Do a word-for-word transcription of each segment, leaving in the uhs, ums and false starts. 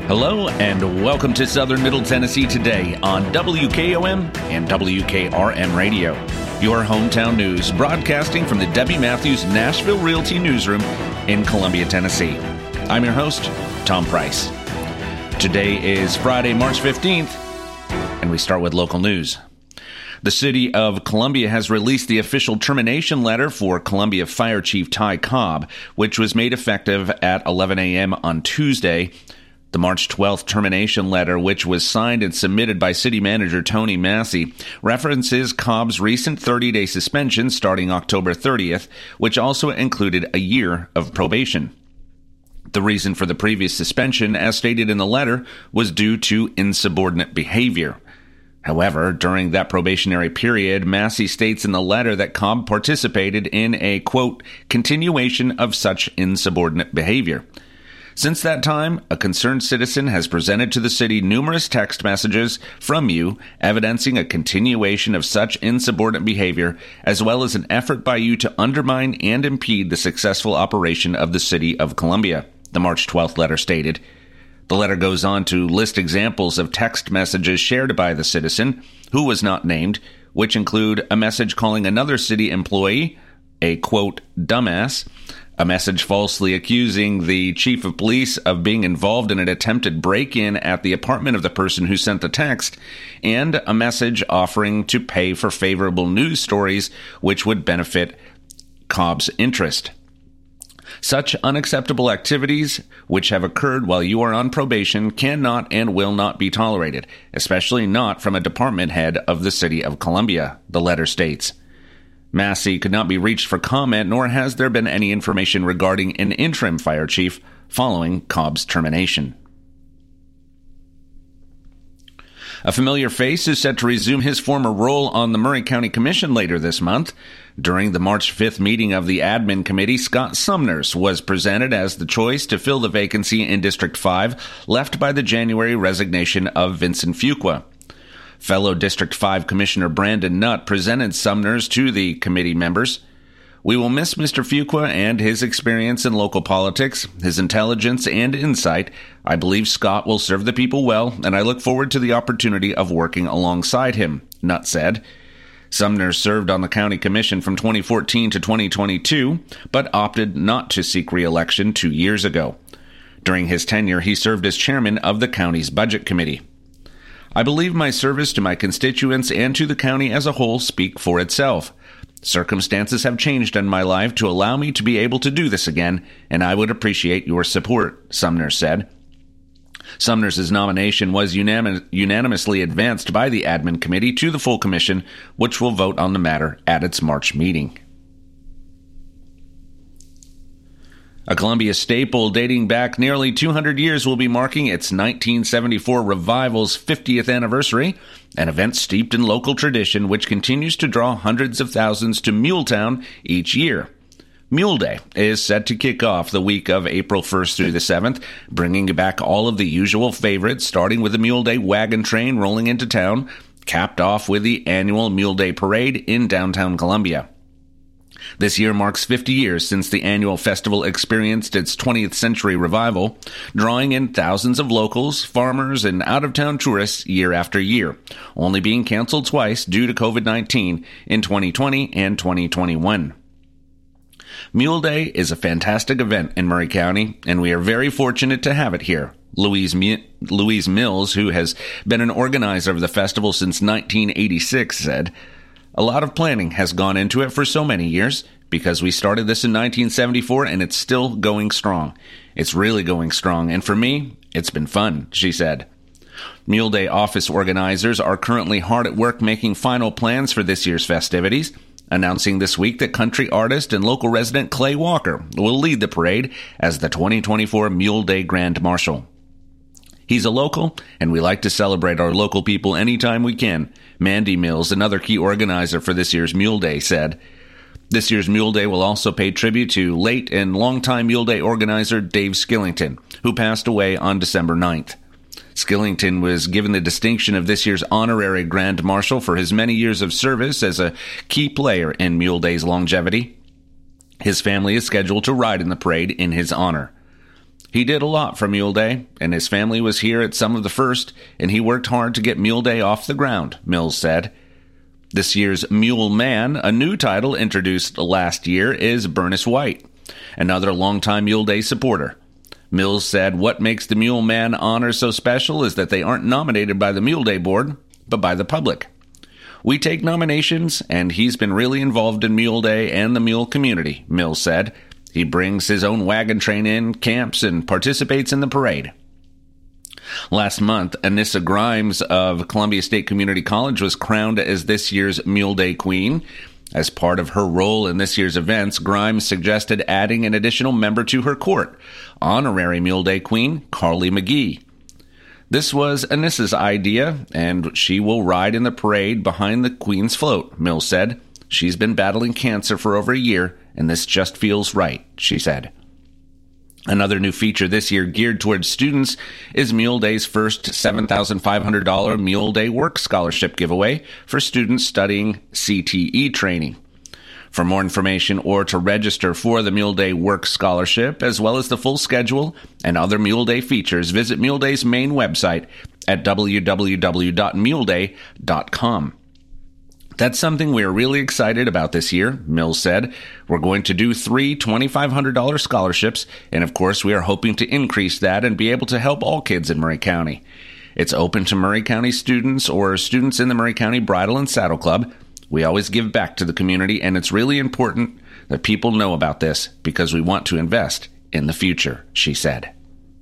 Hello and welcome to Southern Middle Tennessee Today on W K O M and W K R M Radio. Your hometown news broadcasting from the Debbie Matthews Nashville Realty Newsroom in Columbia, Tennessee. I'm your host, Tom Price. Today is Friday, March fifteenth, and we start with local news. The city of Columbia has released the official termination letter for Columbia Fire Chief Ty Cobb, which was made effective at eleven a.m. on Tuesday. The March twelfth termination letter, which was signed and submitted by City Manager Tony Massey, references Cobb's recent thirty-day suspension starting October thirtieth, which also included a year of probation. The reason for the previous suspension, as stated in the letter, was due to insubordinate behavior. However, during that probationary period, Massey states in the letter that Cobb participated in a, quote, continuation of such insubordinate behavior. Since that time, a concerned citizen has presented to the city numerous text messages from you evidencing a continuation of such insubordinate behavior, as well as an effort by you to undermine and impede the successful operation of the city of Columbia, the March twelfth letter stated. The letter goes on to list examples of text messages shared by the citizen, who was not named, which include a message calling another city employee a, quote, dumbass, a message falsely accusing the chief of police of being involved in an attempted break-in at the apartment of the person who sent the text, and a message offering to pay for favorable news stories which would benefit Cobb's interest. Such unacceptable activities, which have occurred while you are on probation, cannot and will not be tolerated, especially not from a department head of the city of Columbia, the letter states. Massey could not be reached for comment, nor has there been any information regarding an interim fire chief following Cobb's termination. A familiar face is set to resume his former role on the Maury County Commission later this month. During the March fifth meeting of the admin committee, Scott Sumners was presented as the choice to fill the vacancy in District five, left by the January resignation of Vincent Fuqua. Fellow District five Commissioner Brandon Nutt presented Sumners to the committee members. We will miss Mister Fuqua and his experience in local politics, his intelligence and insight. I believe Scott will serve the people well, and I look forward to the opportunity of working alongside him, Nutt said. Sumner served on the county commission from twenty fourteen to twenty twenty-two, but opted not to seek re-election two years ago. During his tenure, he served as chairman of the county's budget committee. I believe my service to my constituents and to the county as a whole speak for itself. Circumstances have changed in my life to allow me to be able to do this again, and I would appreciate your support, Sumner said. Sumner's nomination was unanim- unanimously advanced by the admin committee to the full commission, which will vote on the matter at its March meeting. A Columbia staple dating back nearly two hundred years will be marking its nineteen seventy-four revival's fiftieth anniversary, an event steeped in local tradition which continues to draw hundreds of thousands to Muletown each year. Mule Day is set to kick off the week of April first through the seventh, bringing back all of the usual favorites, starting with the Mule Day wagon train rolling into town, capped off with the annual Mule Day Parade in downtown Columbia. This year marks fifty years since the annual festival experienced its twentieth century revival, drawing in thousands of locals, farmers, and out-of-town tourists year after year, only being canceled twice due to covid nineteen in twenty twenty and twenty twenty-one. Mule Day is a fantastic event in Maury County, and we are very fortunate to have it here, Louise, Mi- Louise Mills, who has been an organizer of the festival since nineteen eighty-six, said. A lot of planning has gone into it for so many years, because we started this in nineteen seventy-four and it's still going strong. It's really going strong, and for me, it's been fun, she said. Mule Day office organizers are currently hard at work making final plans for this year's festivities, announcing this week that country artist and local resident Clay Walker will lead the parade as the twenty twenty-four Mule Day Grand Marshal. He's a local, and we like to celebrate our local people anytime we can, Mandy Mills, another key organizer for this year's Mule Day, said. This year's Mule Day will also pay tribute to late and longtime Mule Day organizer Dave Skillington, who passed away on December ninth. Skillington was given the distinction of this year's honorary Grand Marshal for his many years of service as a key player in Mule Day's longevity. His family is scheduled to ride in the parade in his honor. He did a lot for Mule Day, and his family was here at some of the first, and he worked hard to get Mule Day off the ground, Mills said. This year's Mule Man, a new title introduced last year, is Bernice White, another longtime Mule Day supporter. Mills said what makes the Mule Man honor so special is that they aren't nominated by the Mule Day board, but by the public. We take nominations, and he's been really involved in Mule Day and the mule community, Mills said. He brings his own wagon train in, camps, and participates in the parade. Last month, Anissa Grimes of Columbia State Community College was crowned as this year's Mule Day Queen. As part of her role in this year's events, Grimes suggested adding an additional member to her court, honorary Mule Day Queen Carly McGee. This was Anissa's idea, and she will ride in the parade behind the Queen's float, Mills said. She's been battling cancer for over a year, and this just feels right, she said. Another new feature this year geared towards students is Mule Day's first seven thousand five hundred dollars Mule Day Work Scholarship giveaway for students studying C T E training. For more information or to register for the Mule Day Work Scholarship, as well as the full schedule and other Mule Day features, visit Mule Day's main website at w w w dot mule day dot com. That's something we're really excited about this year, Mills said. We're going to do three twenty-five hundred dollars scholarships, and of course we are hoping to increase that and be able to help all kids in Murray County. It's open to Murray County students or students in the Murray County Bridle and Saddle Club. We always give back to the community, and it's really important that people know about this because we want to invest in the future, she said.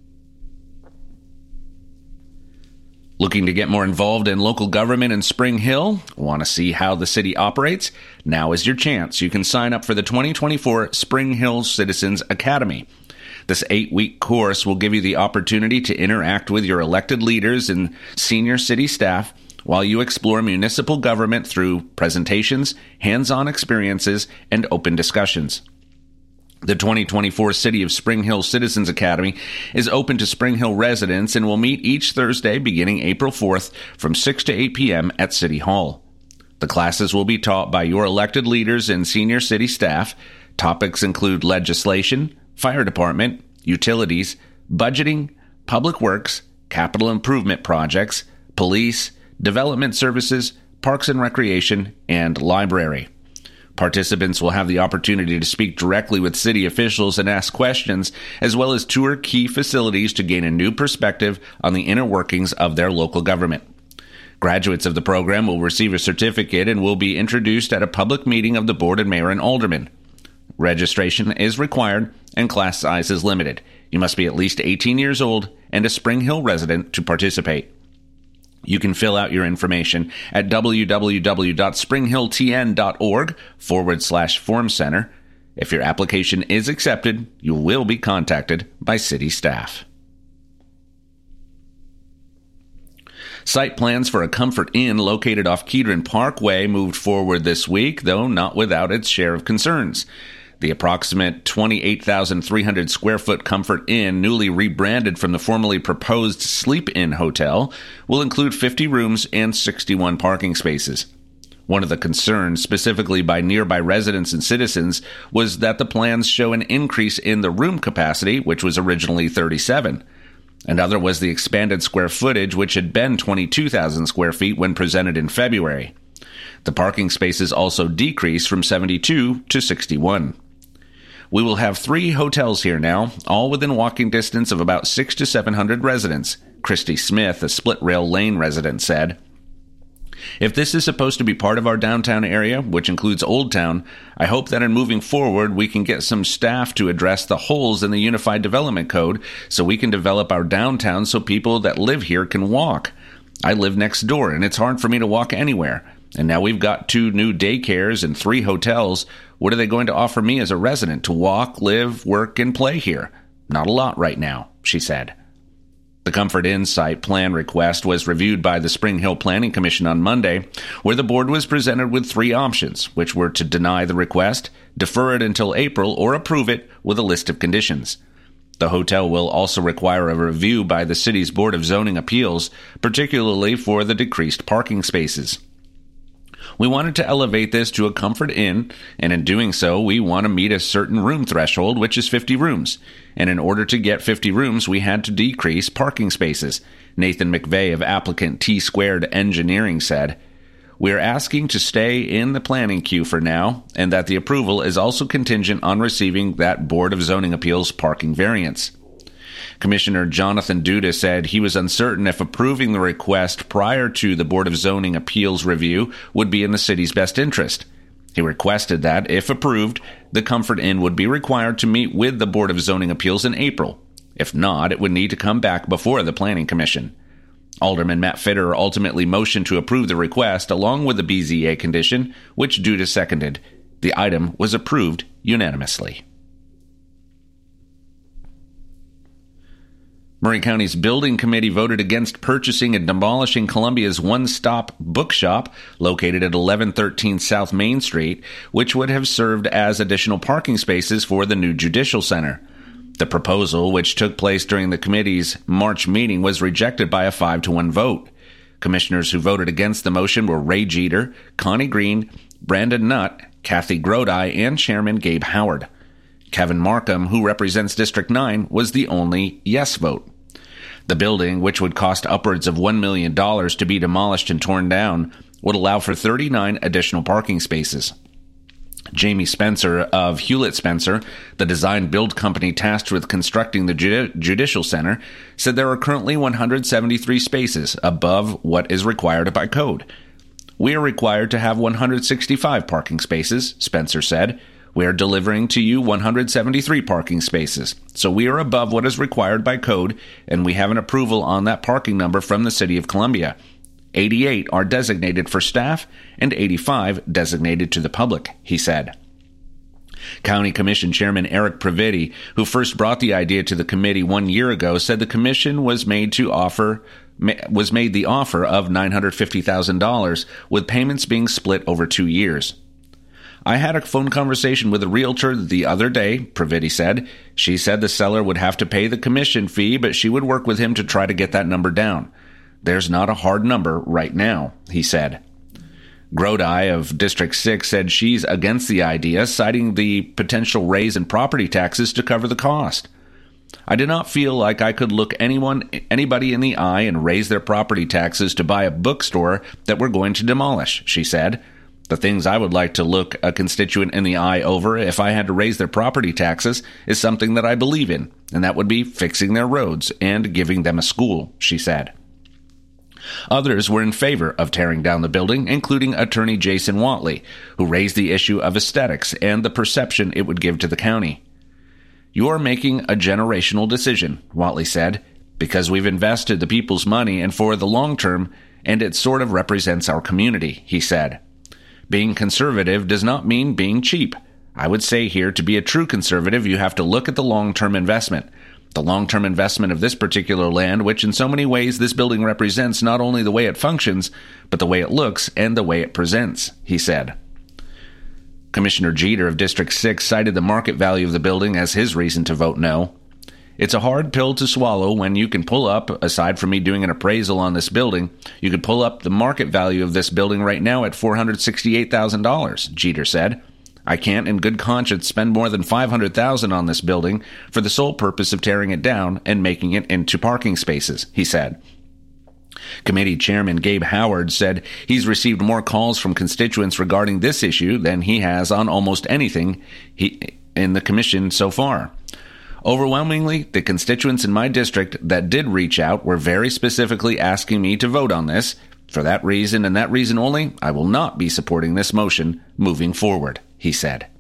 Looking to get more involved in local government in Spring Hill? Want to see how the city operates? Now is your chance. You can sign up for the twenty twenty-four Spring Hill Citizens Academy. This eight-week course will give you the opportunity to interact with your elected leaders and senior city staff while you explore municipal government through presentations, hands-on experiences, and open discussions. The twenty twenty-four City of Spring Hill Citizens Academy is open to Spring Hill residents and will meet each Thursday beginning April fourth from six to eight p.m. at City Hall. The classes will be taught by your elected leaders and senior city staff. Topics include legislation, fire department, utilities, budgeting, public works, capital improvement projects, police, development services, parks and recreation, and library. Participants will have the opportunity to speak directly with city officials and ask questions, as well as tour key facilities to gain a new perspective on the inner workings of their local government. Graduates of the program will receive a certificate and will be introduced at a public meeting of the board and mayor and aldermen. Registration is required and class size is limited. You must be at least eighteen years old and a Spring Hill resident to participate. You can fill out your information at w w w dot spring hill t n dot org forward slash form center. If your application is accepted, you will be contacted by city staff. Site plans for a Comfort Inn located off Kedron Parkway moved forward this week, though not without its share of concerns. The approximate twenty-eight thousand three hundred square foot Comfort Inn, newly rebranded from the formerly proposed Sleep Inn Hotel, will include fifty rooms and sixty-one parking spaces. One of the concerns, specifically by nearby residents and citizens, was that the plans show an increase in the room capacity, which was originally thirty-seven. Another was the expanded square footage, which had been twenty-two thousand square feet when presented in February. The parking spaces also decreased from seventy-two to sixty-one. We will have three hotels here now, all within walking distance of about six to seven hundred residents, Christy Smith, a Split Rail Lane resident, said. If this is supposed to be part of our downtown area, which includes Old Town, I hope that in moving forward we can get some staff to address the holes in the Unified Development Code so we can develop our downtown so people that live here can walk. I live next door, and it's hard for me to walk anywhere. And now we've got two new daycares and three hotels. What are they going to offer me as a resident to walk, live, work, and play here? Not a lot right now, she said. The Comfort Inn site plan request was reviewed by the Spring Hill Planning Commission on Monday, where the board was presented with three options, which were to deny the request, defer it until April, or approve it with a list of conditions. The hotel will also require a review by the city's Board of Zoning Appeals, particularly for the decreased parking spaces. We wanted to elevate this to a Comfort Inn, and in doing so, we want to meet a certain room threshold, which is fifty rooms. And in order to get fifty rooms, we had to decrease parking spaces, Nathan McVeigh of applicant T Squared Engineering said. We're asking to stay in the planning queue for now, and that the approval is also contingent on receiving that Board of Zoning Appeals parking variance. Commissioner Jonathan Duda said he was uncertain if approving the request prior to the Board of Zoning Appeals review would be in the city's best interest. He requested that, if approved, the Comfort Inn would be required to meet with the Board of Zoning Appeals in April. If not, it would need to come back before the Planning Commission. Alderman Matt Fitter ultimately motioned to approve the request along with the B Z A condition, which Duda seconded. The item was approved unanimously. Murray County's Building Committee voted against purchasing and demolishing Columbia's one-stop bookshop located at eleven thirteen South Main Street, which would have served as additional parking spaces for the new Judicial Center. The proposal, which took place during the committee's March meeting, was rejected by a five to one vote. Commissioners who voted against the motion were Ray Jeter, Connie Green, Brandon Nutt, Kathy Grodi, and Chairman Gabe Howard. Kevin Markham, who represents District nine, was the only yes vote. The building, which would cost upwards of one million dollars to be demolished and torn down, would allow for thirty-nine additional parking spaces. Jamie Spencer of Hewlett Spencer, the design-build company tasked with constructing the Judi- Judicial Center, said there are currently one hundred seventy-three spaces above what is required by code. We are required to have one hundred sixty-five parking spaces, Spencer said. We are delivering to you one hundred seventy-three parking spaces, so we are above what is required by code, and we have an approval on that parking number from the City of Columbia. eighty-eight are designated for staff and eighty-five designated to the public, he said. County Commission Chairman Eric Praviti, who first brought the idea to the committee one year ago, said the commission was made to offer was made the offer of nine hundred fifty thousand dollars, with payments being split over two years. I had a phone conversation with a realtor the other day, Praviti said. She said the seller would have to pay the commission fee, but she would work with him to try to get that number down. There's not a hard number right now, he said. Grodi of District six said she's against the idea, citing the potential raise in property taxes to cover the cost. I did not feel like I could look anyone, anybody in the eye and raise their property taxes to buy a bookstore that we're going to demolish, she said. The things I would like to look a constituent in the eye over if I had to raise their property taxes is something that I believe in, and that would be fixing their roads and giving them a school, she said. Others were in favor of tearing down the building, including attorney Jason Watley, who raised the issue of aesthetics and the perception it would give to the county. You're making a generational decision, Watley said, because we've invested the people's money and for the long term, and it sort of represents our community, he said. Being conservative does not mean being cheap. I would say here, to be a true conservative, you have to look at the long-term investment. The long-term investment of this particular land, which in so many ways this building represents not only the way it functions, but the way it looks and the way it presents, he said. Commissioner Jeter of District six cited the market value of the building as his reason to vote no. It's a hard pill to swallow when you can pull up, aside from me doing an appraisal on this building, you could pull up the market value of this building right now at four hundred sixty-eight thousand dollars, Jeter said. I can't in good conscience spend more than five hundred thousand dollars on this building for the sole purpose of tearing it down and making it into parking spaces, he said. Committee Chairman Gabe Howard said he's received more calls from constituents regarding this issue than he has on almost anything he, in the commission so far. Overwhelmingly, the constituents in my district that did reach out were very specifically asking me to vote on this. For that reason and that reason only, I will not be supporting this motion moving forward, he said.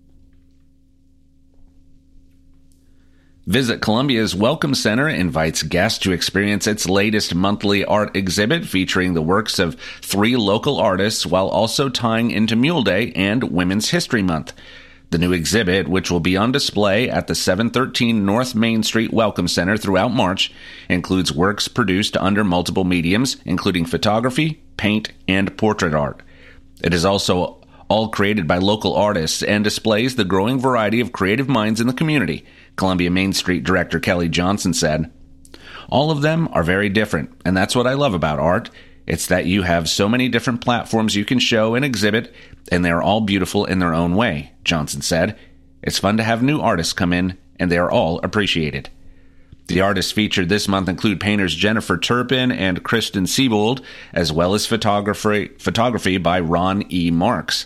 Visit Columbia's Welcome Center invites guests to experience its latest monthly art exhibit featuring the works of three local artists while also tying into Mule Day and Women's History Month. The new exhibit, which will be on display at the seven thirteen North Main Street Welcome Center throughout March, includes works produced under multiple mediums, including photography, paint, and portrait art. It is also all created by local artists and displays the growing variety of creative minds in the community, Columbia Main Street Director Kelly Johnson said. All of them are very different, and that's what I love about art. It's that you have so many different platforms you can show and exhibit, and they're all beautiful in their own way, Johnson said. It's fun to have new artists come in, and they are all appreciated. The artists featured this month include painters Jennifer Turpin and Kristen Siebold, as well as photography, photography by Ron E. Marks.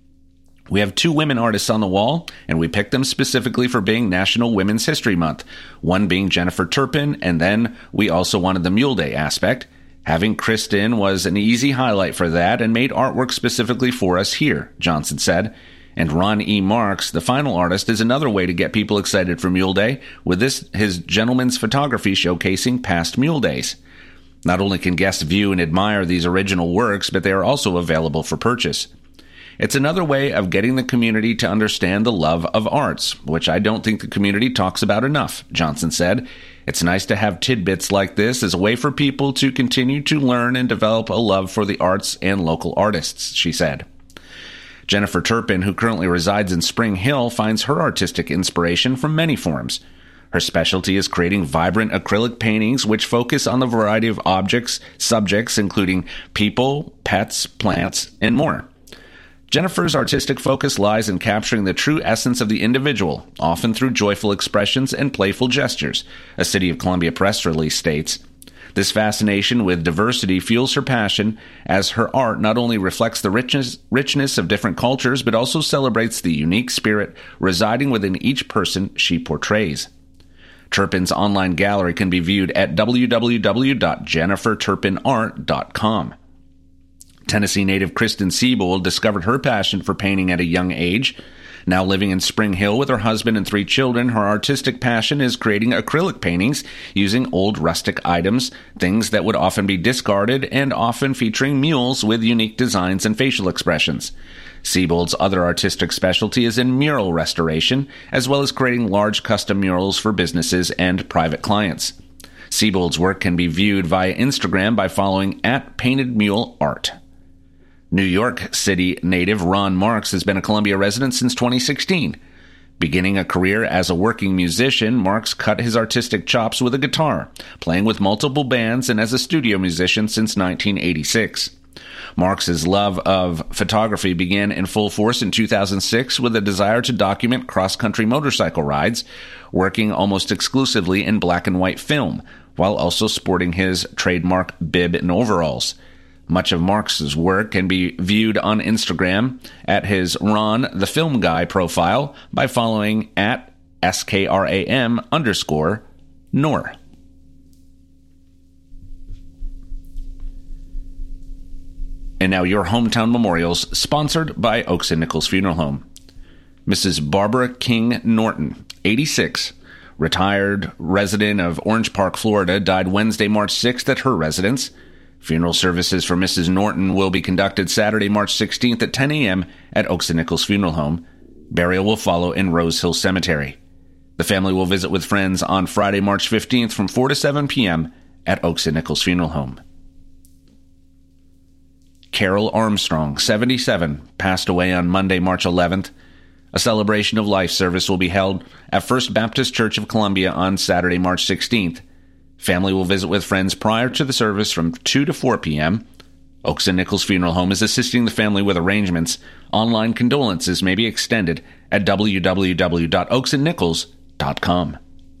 We have two women artists on the wall, and we picked them specifically for being National Women's History Month, one being Jennifer Turpin, and then we also wanted the Mule Day aspect. Having Kristen was an easy highlight for that and made artwork specifically for us here, Johnson said. And Ron E. Marks, the final artist, is another way to get people excited for Mule Day, with this his gentleman's photography showcasing past Mule Days. Not only can guests view and admire these original works, but they are also available for purchase. It's another way of getting the community to understand the love of arts, which I don't think the community talks about enough, Johnson said. It's nice to have tidbits like this as a way for people to continue to learn and develop a love for the arts and local artists, she said. Jennifer Turpin, who currently resides in Spring Hill, finds her artistic inspiration from many forms. Her specialty is creating vibrant acrylic paintings which focus on the variety of objects, subjects, including people, pets, plants, and more. Jennifer's artistic focus lies in capturing the true essence of the individual, often through joyful expressions and playful gestures, a City of Columbia press release states. This fascination with diversity fuels her passion, as her art not only reflects the richness, richness of different cultures, but also celebrates the unique spirit residing within each person she portrays. Turpin's online gallery can be viewed at w w w dot jennifer turpin art dot com. Tennessee native Kristen Siebold discovered her passion for painting at a young age. Now living in Spring Hill with her husband and three children, her artistic passion is creating acrylic paintings using old rustic items, things that would often be discarded, and often featuring mules with unique designs and facial expressions. Siebold's other artistic specialty is in mural restoration, as well as creating large custom murals for businesses and private clients. Siebold's work can be viewed via Instagram by following at Painted Mule Art. New York City native Ron Marks has been a Columbia resident since twenty sixteen. Beginning a career as a working musician, Marks cut his artistic chops with a guitar, playing with multiple bands and as a studio musician since nineteen eighty-six. Marks's love of photography began in full force in two thousand six with a desire to document cross-country motorcycle rides, working almost exclusively in black and white film, while also sporting his trademark bib and overalls. Much of Marks's work can be viewed on Instagram at his Ron the Film Guy profile by following at skram underscore nor. And now your hometown memorials, sponsored by Oaks and Nichols Funeral Home. Missus Barbara King Norton, eighty-six, retired resident of Orange Park, Florida, died Wednesday, March sixth at her residence. Funeral services for Missus Norton will be conducted Saturday, March sixteenth at ten a.m. at Oaks and Nichols Funeral Home. Burial will follow in Rose Hill Cemetery. The family will visit with friends on Friday, March fifteenth from four to seven p.m. at Oaks and Nichols Funeral Home. Carol Armstrong, seventy-seven, passed away on Monday, March eleventh. A celebration of life service will be held at First Baptist Church of Columbia on Saturday, March sixteenth. Family will visit with friends prior to the service from two to four p.m. Oaks and Nichols Funeral Home is assisting the family with arrangements. Online condolences may be extended at w w w dot oaks and nichols dot com.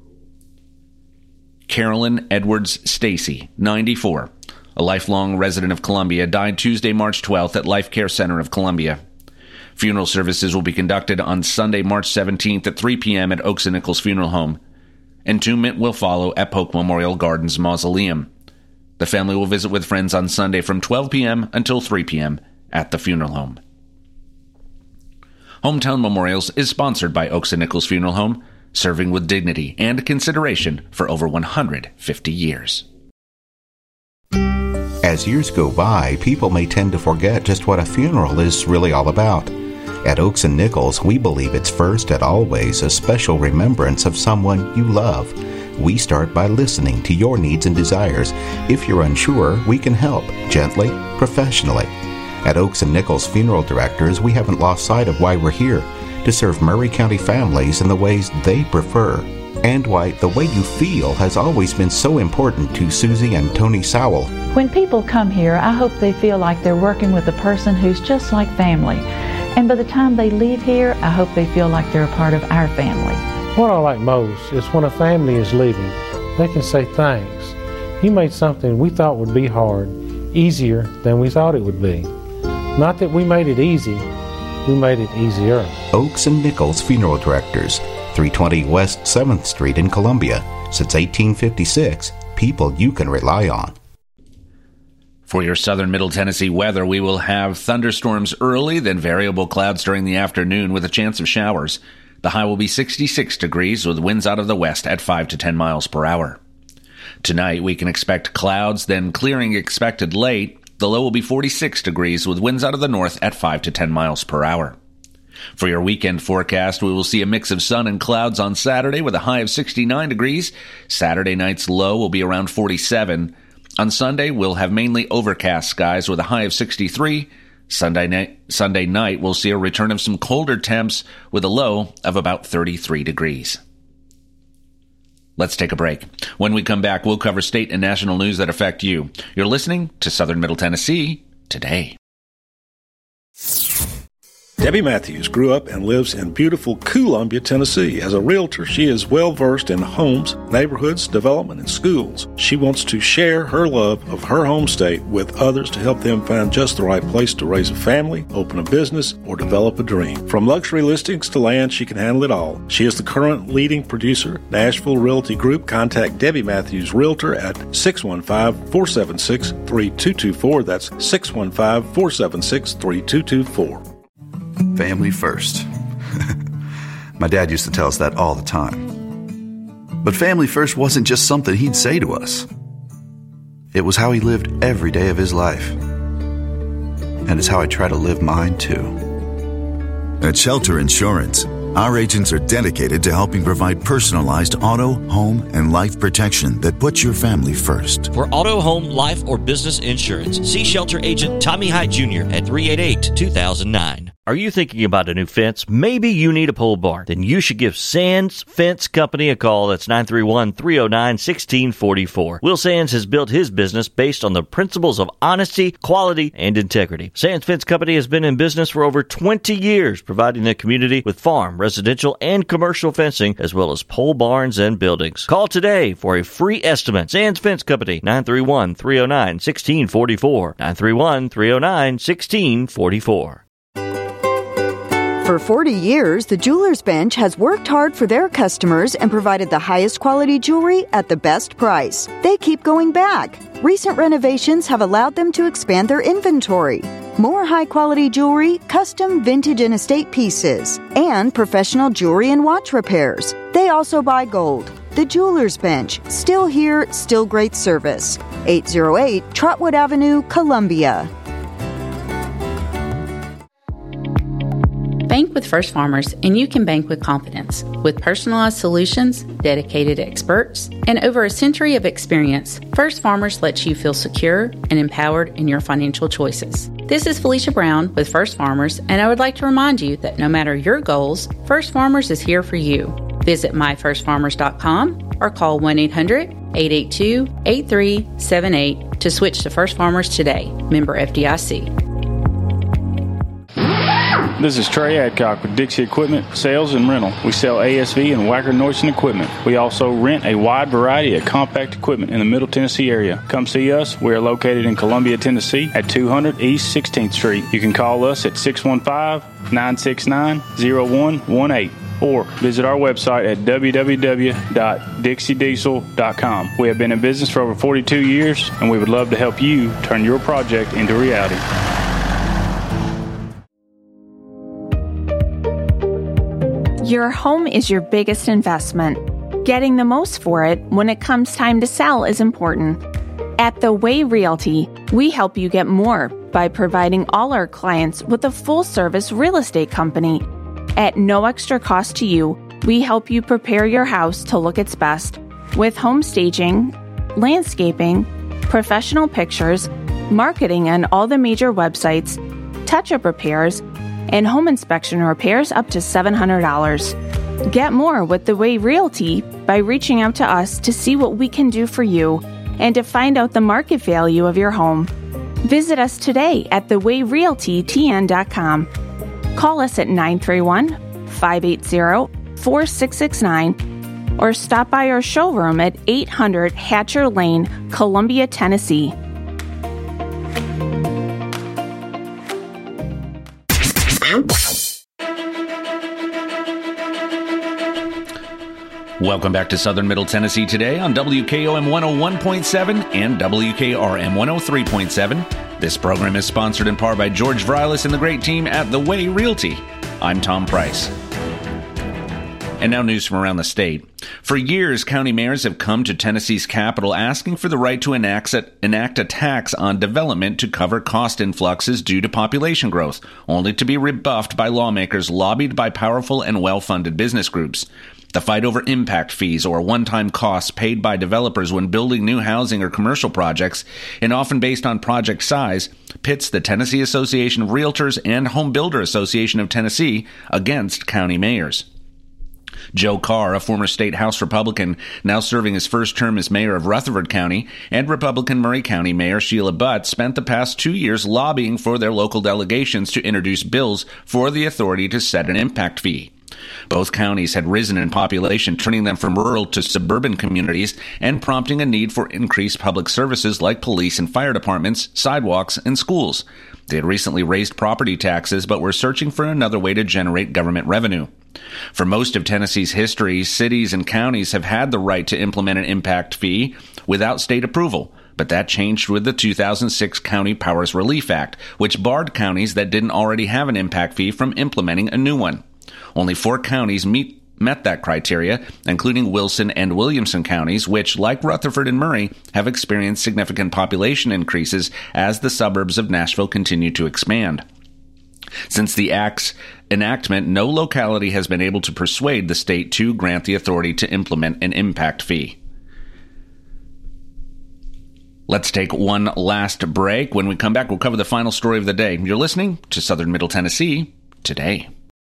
Carolyn Edwards Stacy, ninety-four, a lifelong resident of Columbia, died Tuesday, March twelfth at Life Care Center of Columbia. Funeral services will be conducted on Sunday, March seventeenth at three p.m. at Oaks and Nichols Funeral Home. Entombment will follow at Polk Memorial Gardens Mausoleum. The family will visit with friends on Sunday from twelve p.m. until three p.m. at the funeral home. Hometown Memorials is sponsored by Oaks and Nichols Funeral Home, serving with dignity and consideration for over one hundred fifty years. As years go by, people may tend to forget just what a funeral is really all about. At Oaks and Nichols, we believe it's first and always a special remembrance of someone you love. We start by listening to your needs and desires. If you're unsure, we can help, gently, professionally. At Oaks and Nichols Funeral Directors, we haven't lost sight of why we're here, to serve Murray County families in the ways they prefer. and why the way you feel has always been so important to Susie and Tony Sowell. When people come here, I hope they feel like they're working with a person who's just like family. And by the time they leave here, I hope they feel like they're a part of our family. What I like most is when a family is leaving, they can say thanks. You made something we thought would be hard easier than we thought it would be. Not that we made it easy, we made it easier. Oakes and Nichols Funeral Directors, three twenty West seventh Street in Columbia. Since eighteen fifty-six, people you can rely on. For your southern Middle Tennessee weather, we will have thunderstorms early, then variable clouds during the afternoon with a chance of showers. The high will be sixty-six degrees with winds out of the west at five to ten miles per hour. Tonight, we can expect clouds, then clearing expected late. The low will be forty-six degrees with winds out of the north at five to ten miles per hour. For your weekend forecast, we will see a mix of sun and clouds on Saturday with a high of sixty-nine degrees. Saturday night's low will be around forty-seven. On Sunday, we'll have mainly overcast skies with a high of sixty-three. Sunday night, Sunday night, we'll see a return of some colder temps with a low of about thirty-three degrees. Let's take a break. When we come back, we'll cover state and national news that affect you. You're listening to Southern Middle Tennessee Today. Debbie Matthews grew up and lives in beautiful Columbia, Tennessee. As a realtor, she is well-versed in homes, neighborhoods, development, and schools. She wants to share her love of her home state with others to help them find just the right place to raise a family, open a business, or develop a dream. From luxury listings to land, she can handle it all. She is the current leading producer, Nashville Realty Group. Contact Debbie Matthews Realtor at six one five, four seven six, three two two four. That's six one five, four seven six, three two two four. Family first. My dad used to tell us that all the time. But family first wasn't just something he'd say to us. It was how he lived every day of his life. And it's how I try to live mine, too. At Shelter Insurance, our agents are dedicated to helping provide personalized auto, home, and life protection that puts your family first. For auto, home, life, or business insurance, see Shelter Agent Tommy Hyde Junior at three eight eight, two thousand nine. Are you thinking about a new fence? Maybe you need a pole barn. Then you should give Sands Fence Company a call. That's nine three one, three oh nine, one six four four. Will Sands has built his business based on the principles of honesty, quality, and integrity. Sands Fence Company has been in business for over twenty years, providing the community with farm, residential, and commercial fencing, as well as pole barns and buildings. Call today for a free estimate. Sands Fence Company, nine three one, three oh nine, one six four four. nine three one, three oh nine, one six four four. For forty years, the Jewelers Bench has worked hard for their customers and provided the highest quality jewelry at the best price. They keep going back. Recent renovations have allowed them to expand their inventory. More high-quality jewelry, custom vintage and estate pieces, and professional jewelry and watch repairs. They also buy gold. The Jewelers Bench, still here, still great service. eight oh eight Trotwood Avenue, Columbia. Bank with First Farmers, and you can bank with confidence. With personalized solutions, dedicated experts, and over a century of experience, First Farmers lets you feel secure and empowered in your financial choices. This is Felicia Brown with First Farmers, and I would like to remind you that no matter your goals, First Farmers is here for you. Visit my first farmers dot com or call one eight hundred, eight eight two, eight three seven eight to switch to First Farmers today. Member F D I C. This is Trey Adcock with Dixie Equipment Sales and Rental. We sell A S V and Wacker Neuson equipment. We also rent a wide variety of compact equipment in the Middle Tennessee area. Come see us. We are located in Columbia, Tennessee at two hundred East sixteenth Street. You can call us at six one five, nine six nine, oh one one eight or visit our website at w w w dot dixie diesel dot com. We have been in business for over forty-two years, and we would love to help you turn your project into reality. Your home is your biggest investment. Getting the most for it when it comes time to sell is important. At The Way Realty, we help you get more by providing all our clients with a full-service real estate company. At no extra cost to you, we help you prepare your house to look its best with home staging, landscaping, professional pictures, marketing on all the major websites, touch-up repairs, and home inspection repairs up to seven hundred dollars. Get more with The Way Realty by reaching out to us to see what we can do for you and to find out the market value of your home. Visit us today at the way realty t n dot com. Call us at nine three one, five eight zero, four six six nine or stop by our showroom at eight hundred Hatcher Lane, Columbia, Tennessee. Welcome back to Southern Middle Tennessee today on W K O M one oh one point seven and W K R M one oh three point seven. This program is sponsored in part by George Vrilis and the great team at The Way Realty. I'm Tom Price. And now news from around the state. For years, county mayors have come to Tennessee's capital asking for the right to enact a, enact a tax on development to cover cost influxes due to population growth, only to be rebuffed by lawmakers lobbied by powerful and well-funded business groups. The fight over impact fees, or one-time costs paid by developers when building new housing or commercial projects, and often based on project size, pits the Tennessee Association of Realtors and Home Builder Association of Tennessee against county mayors. Joe Carr, a former state House Republican, now serving his first term as mayor of Rutherford County, and Republican Murray County Mayor Sheila Butt spent the past two years lobbying for their local delegations to introduce bills for the authority to set an impact fee. Both counties had risen in population, turning them from rural to suburban communities and prompting a need for increased public services like police and fire departments, sidewalks, and schools. They had recently raised property taxes, but were searching for another way to generate government revenue. For most of Tennessee's history, cities and counties have had the right to implement an impact fee without state approval, but that changed with the two thousand six County Powers Relief Act, which barred counties that didn't already have an impact fee from implementing a new one. Only four counties meet, met that criteria, including Wilson and Williamson counties, which, like Rutherford and Murray, have experienced significant population increases as the suburbs of Nashville continue to expand. Since the Act's enactment, no locality has been able to persuade the state to grant the authority to implement an impact fee. Let's take one last break. When we come back, we'll cover the final story of the day. You're listening to Southern Middle Tennessee Today.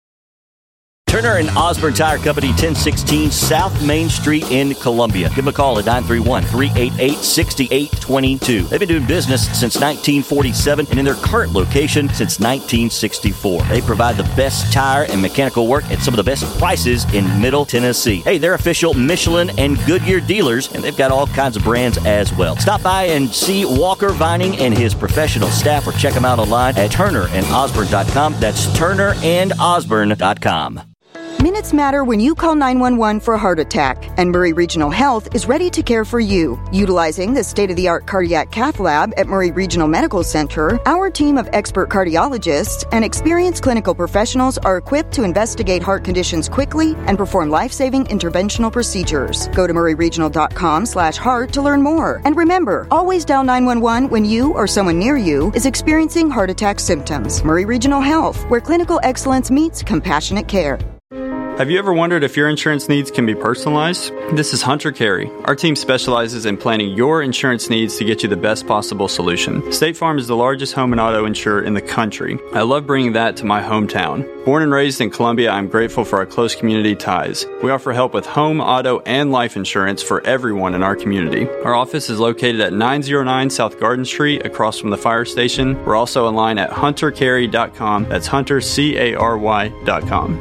Turner and Osborne Tire Company, ten sixteen South Main Street in Columbia. Give them a call at nine three one, three eight eight, six eight two two. They've been doing business since nineteen forty-seven and in their current location since nineteen sixty-four. They provide the best tire and mechanical work at some of the best prices in Middle Tennessee. Hey, they're official Michelin and Goodyear dealers, and they've got all kinds of brands as well. Stop by and see Walker Vining and his professional staff, or check them out online at turner and osborne dot com. That's turner and osborne dot com. Minutes matter when you call nine one one for a heart attack, and Murray Regional Health is ready to care for you. Utilizing the state-of-the-art cardiac cath lab at Murray Regional Medical Center, our team of expert cardiologists and experienced clinical professionals are equipped to investigate heart conditions quickly and perform life-saving interventional procedures. Go to murray regional dot com slash heart to learn more. And remember, always dial nine one one when you or someone near you is experiencing heart attack symptoms. Murray Regional Health, where clinical excellence meets compassionate care. Have you ever wondered if your insurance needs can be personalized? This is Hunter Carey. Our team specializes in planning your insurance needs to get you the best possible solution. State Farm is the largest home and auto insurer in the country. I love bringing that to my hometown. Born and raised in Columbia, I'm grateful for our close community ties. We offer help with home, auto, and life insurance for everyone in our community. Our office is located at nine oh nine South Garden Street, across from the fire station. We're also online at hunter carey dot com. That's hunter, C A R Y dot com.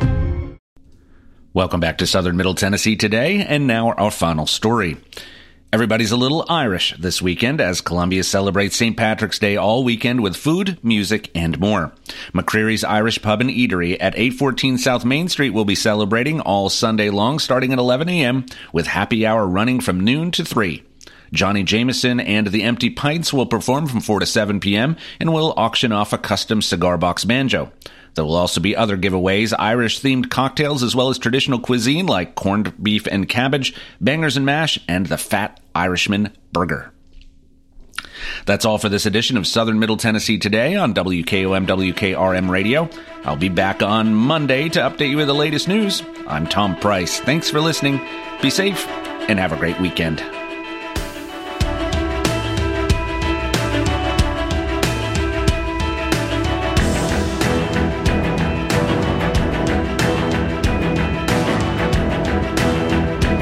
Welcome back to Southern Middle Tennessee Today, and now our final story. Everybody's a little Irish this weekend as Columbia celebrates Saint Patrick's Day all weekend with food, music, and more. McCreary's Irish Pub and Eatery at eight fourteen South Main Street will be celebrating all Sunday long starting at eleven a.m. with happy hour running from noon to three. Johnny Jameson and the Empty Pints will perform from four to seven p.m. and will auction off a custom cigar box banjo. There will also be other giveaways, Irish-themed cocktails, as well as traditional cuisine like corned beef and cabbage, bangers and mash, and the Fat Irishman Burger. That's all for this edition of Southern Middle Tennessee Today on W K O M W K R M Radio. I'll be back on Monday to update you with the latest news. I'm Tom Price. Thanks for listening. Be safe and have a great weekend.